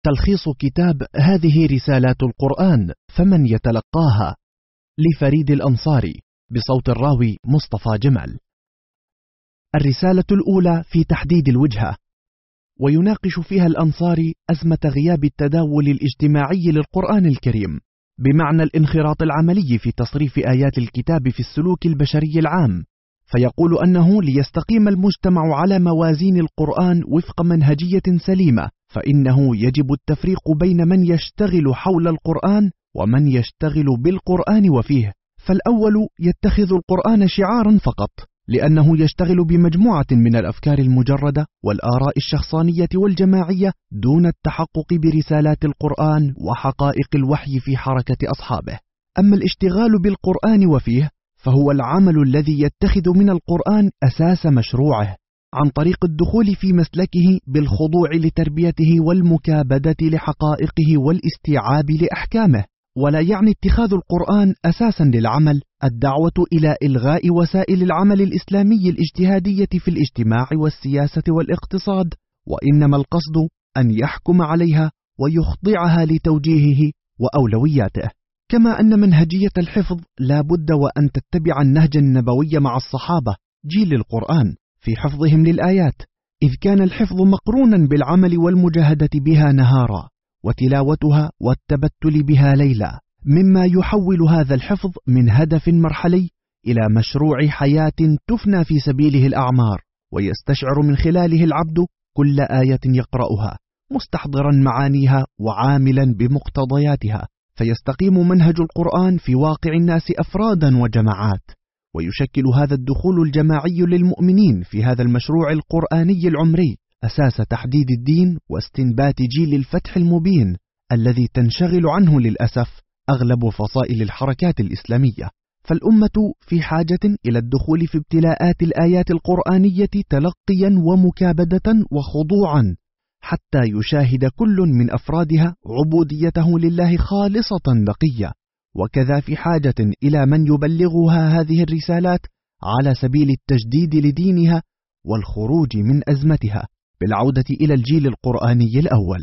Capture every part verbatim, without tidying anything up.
تلخيص كتاب هذه رسالات القرآن فمن يتلقاها، لفريد الأنصاري، بصوت الراوي مصطفى جمال. الرسالة الأولى في تحديد الوجهة، ويناقش فيها الأنصاري أزمة غياب التداول الاجتماعي للقرآن الكريم، بمعنى الانخراط العملي في تصريف آيات الكتاب في السلوك البشري العام، فيقول أنه ليستقيم المجتمع على موازين القرآن وفق منهجية سليمة، فإنه يجب التفريق بين من يشتغل حول القرآن ومن يشتغل بالقرآن وفيه. فالأول يتخذ القرآن شعارا فقط، لأنه يشتغل بمجموعة من الأفكار المجردة والآراء الشخصانية والجماعية دون التحقق برسالات القرآن وحقائق الوحي في حركة أصحابه. أما الاشتغال بالقرآن وفيه فهو العمل الذي يتخذ من القرآن أساس مشروعه، عن طريق الدخول في مسلكه بالخضوع لتربيته والمكابدة لحقائقه والاستيعاب لأحكامه. ولا يعني اتخاذ القرآن أساسا للعمل الدعوة إلى إلغاء وسائل العمل الإسلامي الاجتهادية في الاجتماع والسياسة والاقتصاد، وإنما القصد أن يحكم عليها ويخضعها لتوجيهه وأولوياته. كما أن منهجية الحفظ لا بد وأن تتبع النهج النبوي مع الصحابة جيل القرآن في حفظهم للآيات، إذ كان الحفظ مقرونا بالعمل والمجاهدة بها نهارا، وتلاوتها والتبتل بها ليلا، مما يحول هذا الحفظ من هدف مرحلي إلى مشروع حياة تفنى في سبيله الأعمار، ويستشعر من خلاله العبد كل آية يقرأها مستحضرا معانيها وعاملا بمقتضياتها، فيستقيم منهج القرآن في واقع الناس أفرادا وجماعات. ويشكل هذا الدخول الجماعي للمؤمنين في هذا المشروع القرآني العمري أساس تحديد الدين واستنبات جيل الفتح المبين الذي تنشغل عنه للأسف أغلب فصائل الحركات الإسلامية. فالأمة في حاجة إلى الدخول في ابتلاءات الآيات القرآنية تلقيا ومكابدة وخضوعا، حتى يشاهد كل من أفرادها عبوديته لله خالصة نقية، وكذا في حاجة إلى من يبلغها هذه الرسالات على سبيل التجديد لدينها والخروج من أزمتها بالعودة إلى الجيل القرآني الأول.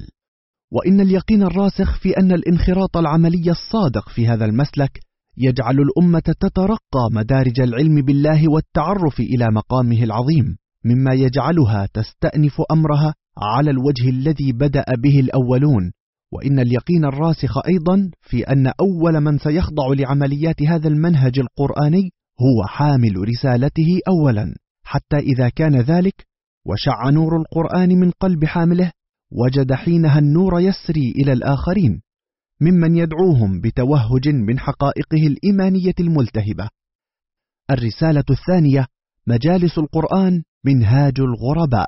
وإن اليقين الراسخ في أن الانخراط العملي الصادق في هذا المسلك يجعل الأمة تترقى مدارج العلم بالله والتعرف إلى مقامه العظيم، مما يجعلها تستأنف أمرها على الوجه الذي بدأ به الأولون. وإن اليقين الراسخ أيضا في أن أول من سيخضع لعمليات هذا المنهج القرآني هو حامل رسالته أولا، حتى إذا كان ذلك وشع نور القرآن من قلب حامله، وجد حينها النور يسري إلى الآخرين ممن يدعوهم بتوهج من حقائقه الإيمانية الملتهبة. الرسالة الثانية، مجالس القرآن منهاج الغرباء.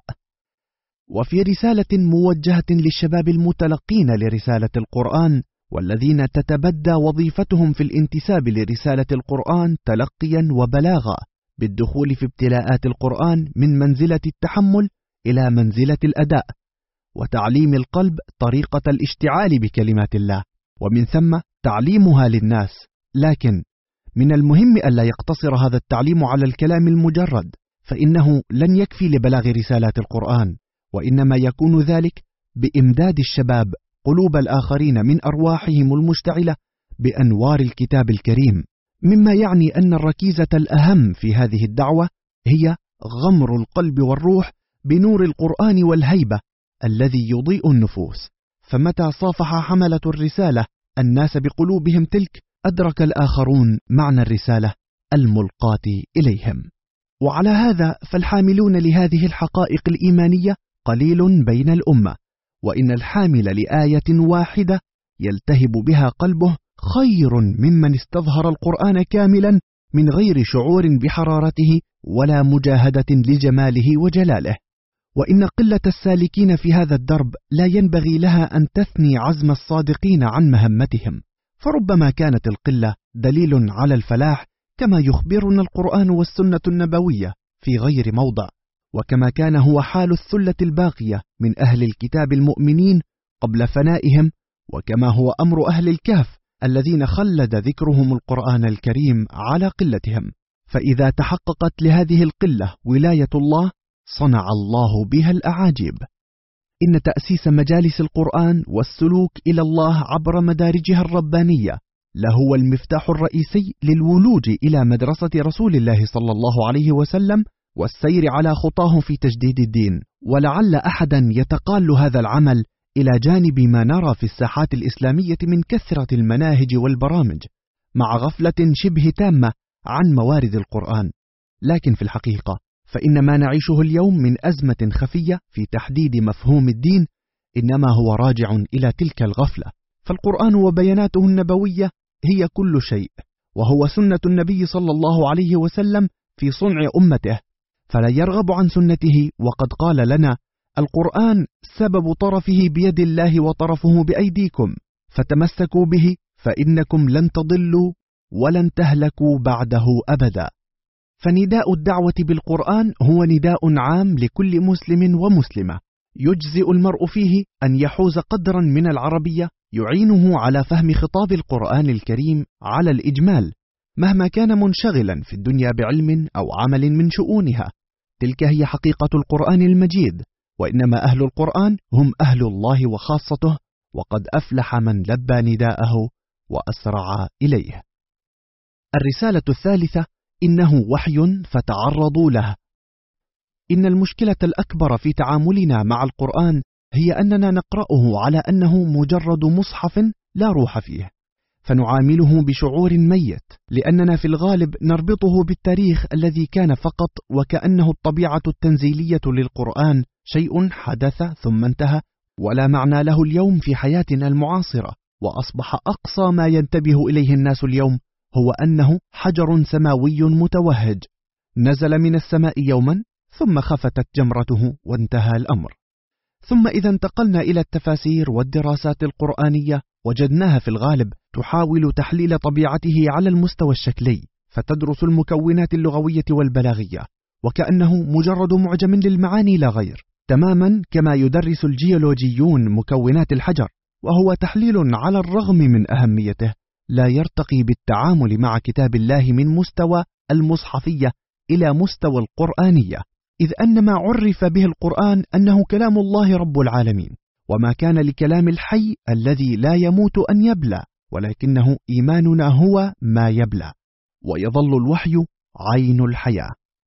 وفي رسالة موجهة للشباب المتلقين لرسالة القرآن والذين تتبدى وظيفتهم في الانتساب لرسالة القرآن تلقيا وبلاغا بالدخول في ابتلاءات القرآن من منزلة التحمل إلى منزلة الأداء، وتعليم القلب طريقة الاشتعال بكلمات الله، ومن ثم تعليمها للناس. لكن من المهم ألا يقتصر هذا التعليم على الكلام المجرد، فإنه لن يكفي لبلاغ رسالات القرآن، وإنما يكون ذلك بإمداد الشباب قلوب الآخرين من أرواحهم المشتعلة بأنوار الكتاب الكريم، مما يعني أن الركيزة الأهم في هذه الدعوة هي غمر القلب والروح بنور القرآن والهيبة الذي يضيء النفوس. فمتى صافح حملة الرسالة الناس بقلوبهم تلك، أدرك الآخرون معنى الرسالة الملقاة إليهم. وعلى هذا فالحاملون لهذه الحقائق الإيمانية قليل بين الأمة، وإن الحامل لآية واحدة يلتهب بها قلبه خير ممن استظهر القرآن كاملا من غير شعور بحرارته ولا مجاهدة لجماله وجلاله. وإن قلة السالكين في هذا الدرب لا ينبغي لها أن تثني عزم الصادقين عن مهمتهم، فربما كانت القلة دليل على الفلاح، كما يخبرنا القرآن والسنة النبوية في غير موضع، وكما كان هو حال الثلة الباقية من أهل الكتاب المؤمنين قبل فنائهم، وكما هو أمر أهل الكهف الذين خلد ذكرهم القرآن الكريم على قلتهم. فإذا تحققت لهذه القلة ولاية الله صنع الله بها الأعاجيب. إن تأسيس مجالس القرآن والسلوك إلى الله عبر مدارجها الربانية لهو المفتاح الرئيسي للولوج إلى مدرسة رسول الله صلى الله عليه وسلم والسير على خطاه في تجديد الدين. ولعل أحدا يتقال هذا العمل إلى جانب ما نرى في الساحات الإسلامية من كثرة المناهج والبرامج مع غفلة شبه تامة عن موارد القرآن. لكن في الحقيقة فإن ما نعيشه اليوم من أزمة خفية في تحديد مفهوم الدين إنما هو راجع إلى تلك الغفلة. فالقرآن وبياناته النبوية هي كل شيء، وهو سنة النبي صلى الله عليه وسلم في صنع أمته، فلا يرغب عن سنته. وقد قال لنا: القرآن سبب طرفه بيد الله وطرفه بأيديكم، فتمسكوا به فإنكم لن تضلوا ولن تهلكوا بعده أبدا. فنداء الدعوة بالقرآن هو نداء عام لكل مسلم ومسلمة، يجزئ المرء فيه أن يحوز قدرا من العربية يعينه على فهم خطاب القرآن الكريم على الإجمال، مهما كان منشغلا في الدنيا بعلم أو عمل من شؤونها. تلك هي حقيقة القرآن المجيد، وإنما أهل القرآن هم أهل الله وخاصته، وقد أفلح من لبى نداءه وأسرع إليه. الرسالة الثالثة: إنه وحي فتعرضوا له. إن المشكلة الأكبر في تعاملنا مع القرآن هي أننا نقرأه على أنه مجرد مصحف لا روح فيه، فنعامله بشعور ميت، لأننا في الغالب نربطه بالتاريخ الذي كان فقط، وكأنه الطبيعة التنزيلية للقرآن شيء حدث ثم انتهى ولا معنى له اليوم في حياتنا المعاصرة. وأصبح أقصى ما ينتبه إليه الناس اليوم هو أنه حجر سماوي متوهج نزل من السماء يوما ثم خفتت جمرته وانتهى الأمر. ثم إذا انتقلنا إلى التفاسير والدراسات القرآنية وجدناها في الغالب تحاول تحليل طبيعته على المستوى الشكلي، فتدرس المكونات اللغوية والبلاغية وكأنه مجرد معجم للمعاني لا غير، تماما كما يدرس الجيولوجيون مكونات الحجر، وهو تحليل على الرغم من أهميته لا يرتقي بالتعامل مع كتاب الله من مستوى المصحفية إلى مستوى القرآنية، إذ أن ما عرف به القرآن أنه كلام الله رب العالمين، وما كان لكلام الحي الذي لا يموت أن يبلى، ولكنه إيماننا هو ما يبلى، ويظل الوحي عين الحياة.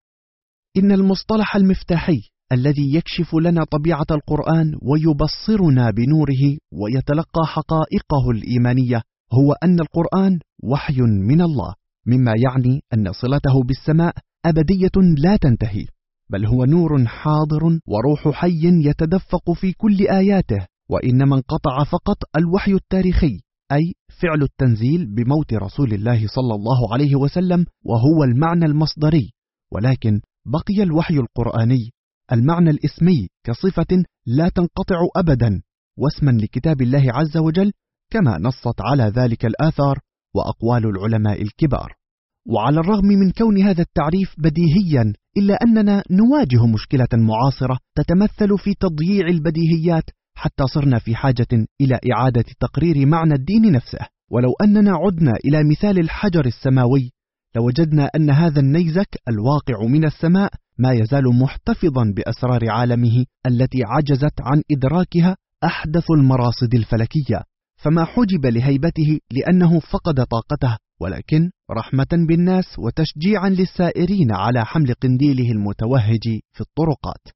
إن المصطلح المفتاحي الذي يكشف لنا طبيعة القرآن ويبصرنا بنوره ويتلقى حقائقه الإيمانية هو أن القرآن وحي من الله، مما يعني أن صلته بالسماء أبدية لا تنتهي، بل هو نور حاضر وروح حي يتدفق في كل آياته. وإنما انقطع فقط الوحي التاريخي، أي فعل التنزيل بموت رسول الله صلى الله عليه وسلم، وهو المعنى المصدري، ولكن بقي الوحي القرآني المعنى الاسمي كصفة لا تنقطع أبدا، واسما لكتاب الله عز وجل، كما نصت على ذلك الآثار وأقوال العلماء الكبار. وعلى الرغم من كون هذا التعريف بديهيا، إلا أننا نواجه مشكلة معاصرة تتمثل في تضييع البديهيات، حتى صرنا في حاجة إلى إعادة تقرير معنى الدين نفسه. ولو أننا عدنا إلى مثال الحجر السماوي لوجدنا أن هذا النيزك الواقع من السماء ما يزال محتفظا بأسرار عالمه التي عجزت عن إدراكها أحدث المراصد الفلكية، فما حجب لهيبته لأنه فقد طاقته، ولكن رحمة بالناس وتشجيعا للسائرين على حمل قنديله المتوهج في الطرقات.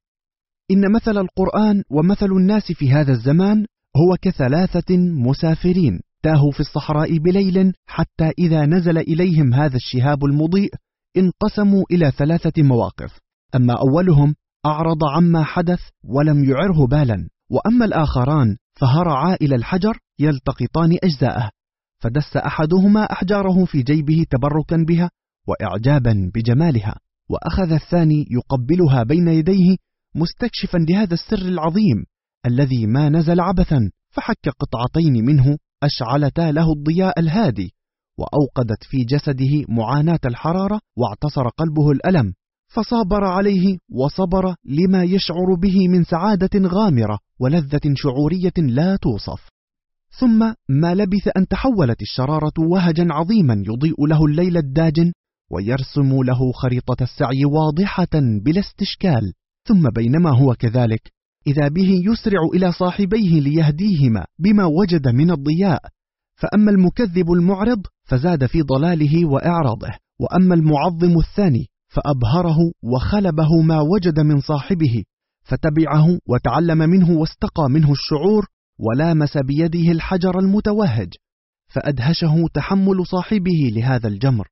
إن مثل القرآن ومثل الناس في هذا الزمان هو كثلاثة مسافرين تاهوا في الصحراء بليل، حتى إذا نزل إليهم هذا الشهاب المضيء انقسموا إلى ثلاثة مواقف. أما أولهم أعرض عما حدث ولم يعره بالا، وأما الآخران فهرعا إلى الحجر يلتقطان أجزاءه، فدس أحدهما أحجاره في جيبه تبركا بها وإعجابا بجمالها، وأخذ الثاني يقبلها بين يديه مستكشفا لهذا السر العظيم الذي ما نزل عبثا، فحك قطعتين منه أشعلتا له الضياء الهادي، وأوقدت في جسده معاناة الحرارة، واعتصر قلبه الألم، فصابر عليه وصبر لما يشعر به من سعادة غامرة ولذة شعورية لا توصف. ثم ما لبث أن تحولت الشرارة وهجا عظيما يضيء له الليل الداجن ويرسم له خريطة السعي واضحة بلا استشكال. ثم بينما هو كذلك إذا به يسرع إلى صاحبيه ليهديهما بما وجد من الضياء، فأما المكذب المعرض فزاد في ضلاله وإعراضه، وأما المعظم الثاني فأبهره وخلبه ما وجد من صاحبه، فتبعه وتعلم منه واستقى منه الشعور، ولامس بيده الحجر المتوهج، فأدهشه تحمل صاحبه لهذا الجمر،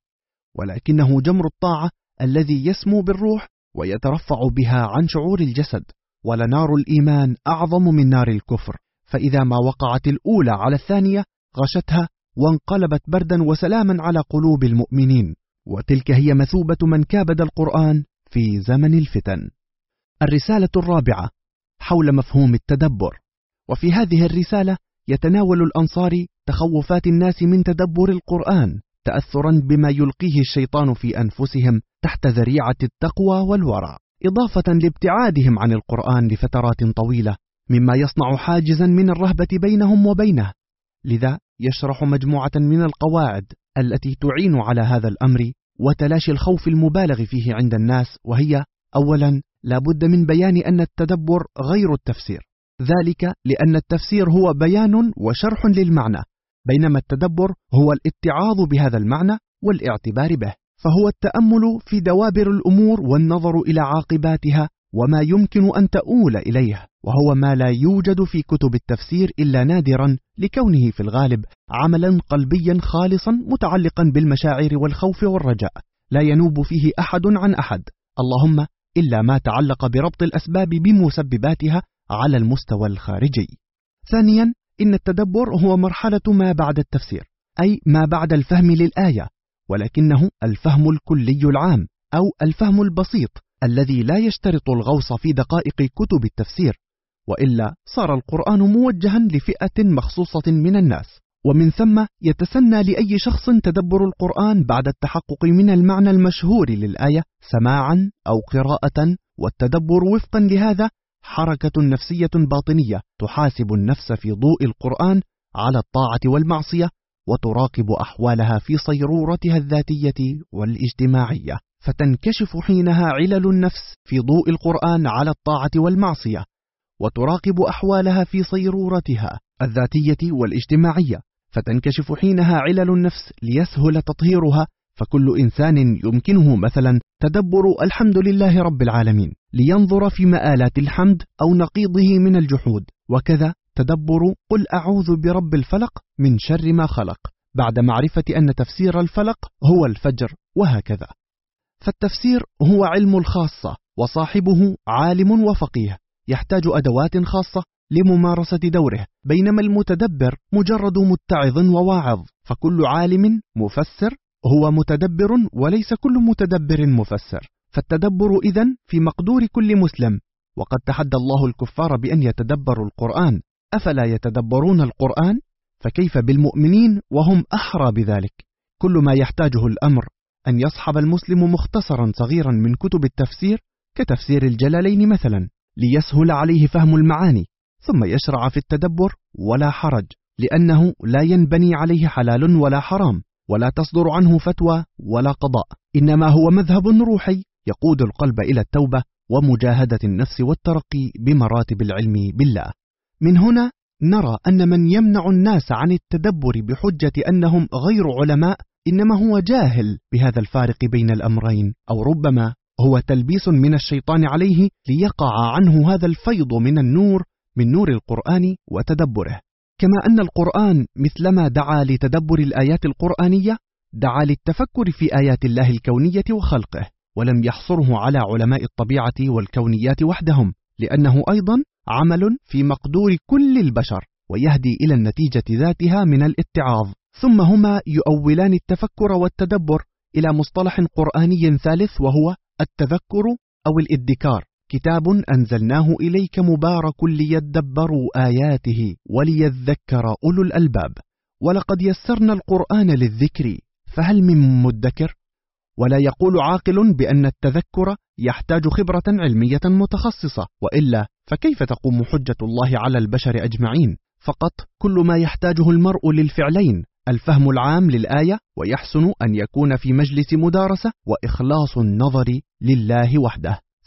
ولكنه جمر الطاعة الذي يسمو بالروح ويترفع بها عن شعور الجسد، ولنار الإيمان أعظم من نار الكفر، فإذا ما وقعت الأولى على الثانية غشتها وانقلبت بردا وسلاما على قلوب المؤمنين، وتلك هي مثوبة من كابد القرآن في زمن الفتن. الرسالة الرابعة حول مفهوم التدبر. وفي هذه الرسالة يتناول الأنصاري تخوفات الناس من تدبر القرآن تأثرا بما يلقيه الشيطان في أنفسهم تحت ذريعة التقوى والورع، إضافة لابتعادهم عن القرآن لفترات طويلة، مما يصنع حاجزا من الرهبة بينهم وبينه. لذا يشرح مجموعة من القواعد التي تعين على هذا الأمر وتلاشي الخوف المبالغ فيه عند الناس، وهي: أولا، لا بد من بيان أن التدبر غير التفسير، ذلك لأن التفسير هو بيان وشرح للمعنى، بينما التدبر هو الاتعاظ بهذا المعنى والاعتبار به، فهو التأمل في دوابر الأمور والنظر إلى عاقباتها وما يمكن أن تؤول إليه، وهو ما لا يوجد في كتب التفسير إلا نادرا لكونه في الغالب عملا قلبيا خالصا متعلقا بالمشاعر والخوف والرجاء، لا ينوب فيه أحد عن أحد، اللهم إلا ما تعلق بربط الأسباب بمسبباتها على المستوى الخارجي. ثانيا، إن التدبر هو مرحلة ما بعد التفسير، أي ما بعد الفهم للآية، ولكنه الفهم الكلي العام أو الفهم البسيط الذي لا يشترط الغوص في دقائق كتب التفسير، وإلا صار القرآن موجها لفئة مخصوصة من الناس، ومن ثم يتسنى لأي شخص تدبر القرآن بعد التحقق من المعنى المشهور للآية سماعا أو قراءة، والتدبر وفقا لهذا حركة نفسية باطنية تحاسب النفس في ضوء القرآن على الطاعة والمعصية، وتراقب أحوالها في صيرورتها الذاتية والاجتماعية، فتنكشف حينها علل النفس في ضوء القرآن على الطاعة والمعصية، وتراقب أحوالها في صيرورتها الذاتية والاجتماعية، فتنكشف حينها علل النفس ليسهل تطهيرها، فكل إنسان يمكنه مثلا تدبر الحمد لله رب العالمين لينظر في مآلات الحمد أو نقيضه من الجحود، وكذا تدبر قل أعوذ برب الفلق من شر ما خلق بعد معرفة أن تفسير الفلق هو الفجر، وهكذا. فالتفسير هو علم الخاصة، وصاحبه عالم وفقيه يحتاج أدوات خاصة لممارسة دوره، بينما المتدبر مجرد متعظ وواعظ، فكل عالم مفسر هو متدبر وليس كل متدبر مفسر، فالتدبر إذن في مقدور كل مسلم، وقد تحدى الله الكفار بأن يتدبروا القرآن، أفلا يتدبرون القرآن؟ فكيف بالمؤمنين وهم أحرى بذلك؟ كل ما يحتاجه الأمر أن يصحب المسلم مختصرا صغيرا من كتب التفسير كتفسير الجلالين مثلا ليسهل عليه فهم المعاني، ثم يشرع في التدبر ولا حرج، لأنه لا ينبني عليه حلال ولا حرام، ولا تصدر عنه فتوى ولا قضاء، إنما هو مذهب روحي يقود القلب إلى التوبة ومجاهدة النفس والترقي بمراتب العلم بالله. من هنا نرى أن من يمنع الناس عن التدبر بحجة أنهم غير علماء إنما هو جاهل بهذا الفارق بين الأمرين، أو ربما هو تلبيس من الشيطان عليه ليقع عنه هذا الفيض من النور من نور القرآن وتدبره. كما أن القرآن مثلما دعا لتدبر الآيات القرآنية دعا للتفكر في آيات الله الكونية وخلقه، ولم يحصره على علماء الطبيعة والكونيات وحدهم، لأنه أيضا عمل في مقدور كل البشر ويهدي إلى النتيجة ذاتها من الاتعاظ. ثم هما يؤولان التفكر والتدبر إلى مصطلح قرآني ثالث، وهو التذكر أو الادكار، كتاب أنزلناه إليك مبارك ليدبروا آياته وليذكر أولو الألباب، ولقد يسرنا القرآن للذكر فهل من مدكر؟ ولا يقول عاقل بأن التذكر يحتاج خبرة علمية متخصصة، وإلا فكيف تقوم حجة الله على البشر أجمعين؟ فقط كل ما يحتاجه المرء للفعلين الفهم العام للآية، ويحسن أن يكون في مجلس مدارسة، وإخلاص النظر لله وحده.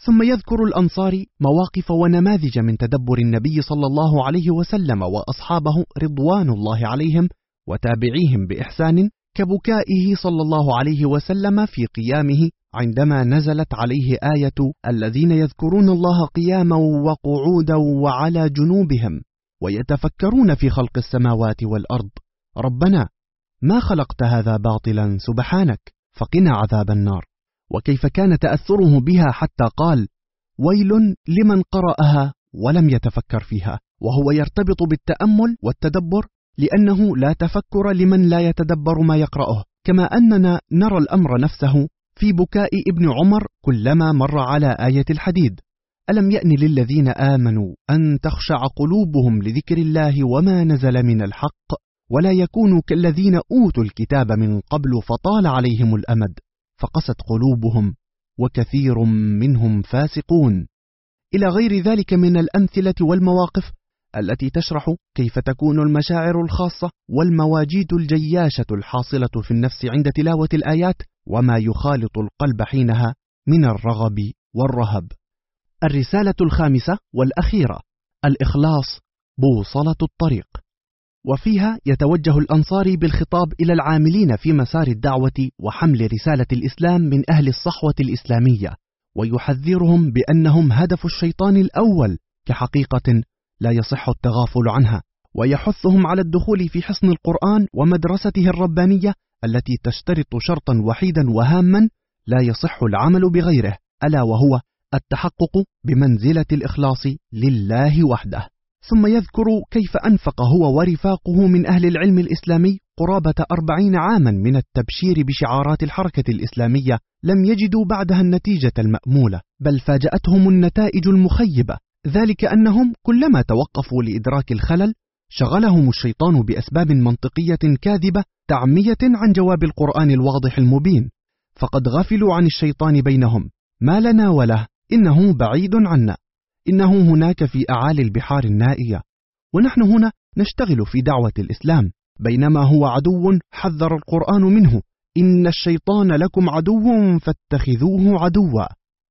ثم يذكر الأنصاري مواقف ونماذج من تدبر النبي صلى الله عليه وسلم وأصحابه رضوان الله عليهم وتابعيهم بإحسان، كبكائه صلى الله عليه وسلم في قيامه عندما نزلت عليه آية الذين يذكرون الله قياما وقعودا وعلى جنوبهم ويتفكرون في خلق السماوات والأرض ربنا ما خلقت هذا باطلا سبحانك فقنا عذاب النار. وكيف كان تأثره بها حتى قال ويل لمن قرأها ولم يتفكر فيها، وهو يرتبط بالتأمل والتدبر لأنه لا تفكر لمن لا يتدبر ما يقرأه، كما أننا نرى الأمر نفسه في بكاء ابن عمر كلما مر على آية الحديد: ألم يأن للذين آمنوا أن تخشع قلوبهم لذكر الله وما نزل من الحق ولا يكونوا كالذين أوتوا الكتاب من قبل فطال عليهم الأمد فقست قلوبهم وكثير منهم فاسقون، إلى غير ذلك من الأمثلة والمواقف التي تشرح كيف تكون المشاعر الخاصة والمواجيد الجياشة الحاصلة في النفس عند تلاوة الآيات وما يخالط القلب حينها من الرغب والرهب. الرسالة الخامسة والأخيرة: الإخلاص بوصلة الطريق. وفيها يتوجه الأنصاري بالخطاب إلى العاملين في مسار الدعوة وحمل رسالة الإسلام من أهل الصحوة الإسلامية، ويحذرهم بأنهم هدف الشيطان الأول كحقيقة لا يصح التغافل عنها، ويحثهم على الدخول في حصن القرآن ومدرسته الربانية التي تشترط شرطا وحيدا وهاما لا يصح العمل بغيره، ألا وهو التحقق بمنزلة الإخلاص لله وحده. ثم يذكر كيف أنفق هو ورفاقه من أهل العلم الإسلامي قرابة أربعين عاما من التبشير بشعارات الحركة الإسلامية، لم يجدوا بعدها النتيجة المأمولة، بل فاجأتهم النتائج المخيبة، ذلك أنهم كلما توقفوا لإدراك الخلل شغلهم الشيطان بأسباب منطقية كاذبة تعمية عن جواب القرآن الواضح المبين، فقد غفلوا عن الشيطان بينهم: ما لنا وله، إنه بعيد عنا، إنه هناك في أعالي البحار النائية، ونحن هنا نشتغل في دعوة الإسلام، بينما هو عدو حذر القرآن منه: إن الشيطان لكم عدو فاتخذوه عدوا.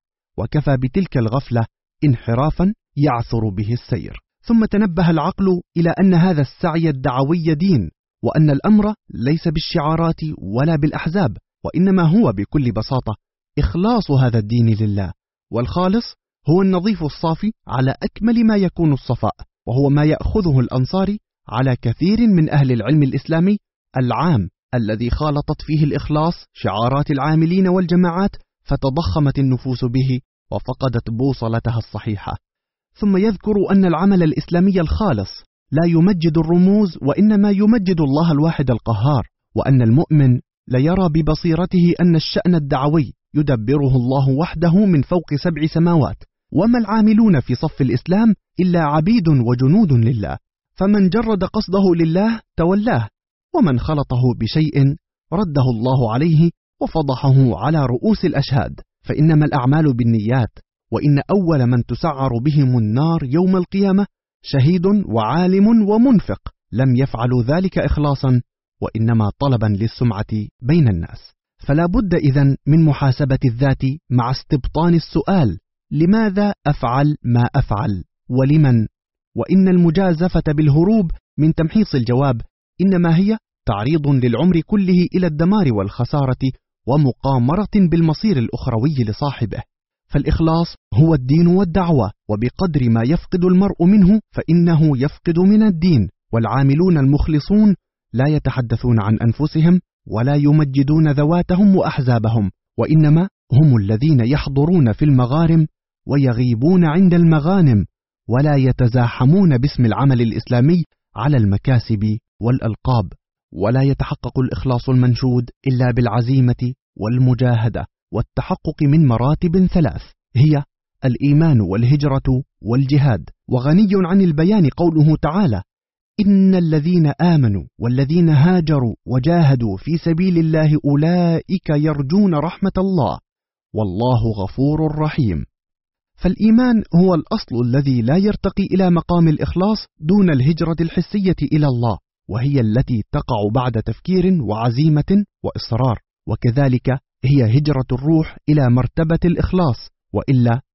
وكفى بتلك الغفلة انحرافا يعثر به السير. ثم تنبه العقل إلى أن هذا السعي الدعوي دين، وأن الأمر ليس بالشعارات ولا بالأحزاب، وإنما هو بكل بساطة إخلاص هذا الدين لله، والخالص هو النظيف الصافي على أكمل ما يكون الصفاء، وهو ما يأخذه الأنصاري على كثير من أهل العلم الإسلامي العام الذي خالطت فيه الإخلاص شعارات العاملين والجماعات فتضخمت النفوس به وفقدت بوصلتها الصحيحة. ثم يذكر أن العمل الإسلامي الخالص لا يمجد الرموز وإنما يمجد الله الواحد القهار، وأن المؤمن ليرى ببصيرته أن الشأن الدعوي يدبره الله وحده من فوق سبع سماوات، وما العاملون في صف الإسلام إلا عبيد وجنود لله، فمن جرد قصده لله تولاه، ومن خلطه بشيء رده الله عليه وفضحه على رؤوس الأشهاد، فإنما الأعمال بالنيات، وإن أول من تسعر بهم النار يوم القيامة شهيد وعالم ومنفق لم يفعلوا ذلك إخلاصا وإنما طلبا للسمعة بين الناس. فلا بد إذن من محاسبة الذات مع استبطان السؤال: لماذا أفعل ما أفعل ولمن؟ وإن المجازفة بالهروب من تمحيص الجواب إنما هي تعريض للعمر كله إلى الدمار والخسارة ومقامرة بالمصير الأخروي لصاحبه. فالإخلاص هو الدين والدعوة، وبقدر ما يفقد المرء منه فإنه يفقد من الدين. والعاملون المخلصون لا يتحدثون عن أنفسهم ولا يمجدون ذواتهم وأحزابهم، وإنما هم الذين يحضرون في المغارم ويغيبون عند المغانم، ولا يتزاحمون باسم العمل الإسلامي على المكاسب والألقاب. ولا يتحقق الإخلاص المنشود إلا بالعزيمة والمجاهدة والتحقق من مراتب ثلاث، هي الإيمان والهجرة والجهاد. وغني عن البيان قوله تعالى: إن الذين آمنوا والذين هاجروا وجاهدوا في سبيل الله أولئك يرجون رحمة الله والله غفور رحيم. فالإيمان هو الأصل الذي لا يرتقي إلى مقام الإخلاص دون الهجرة الحسية إلى الله، وهي التي تقع بعد تفكير وعزيمة وإصرار، وكذلك هي هجرة الروح إلى مرتبة الإخلاص، وإلا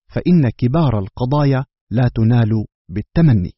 فإن كبار القضايا لا تنال بالتمني.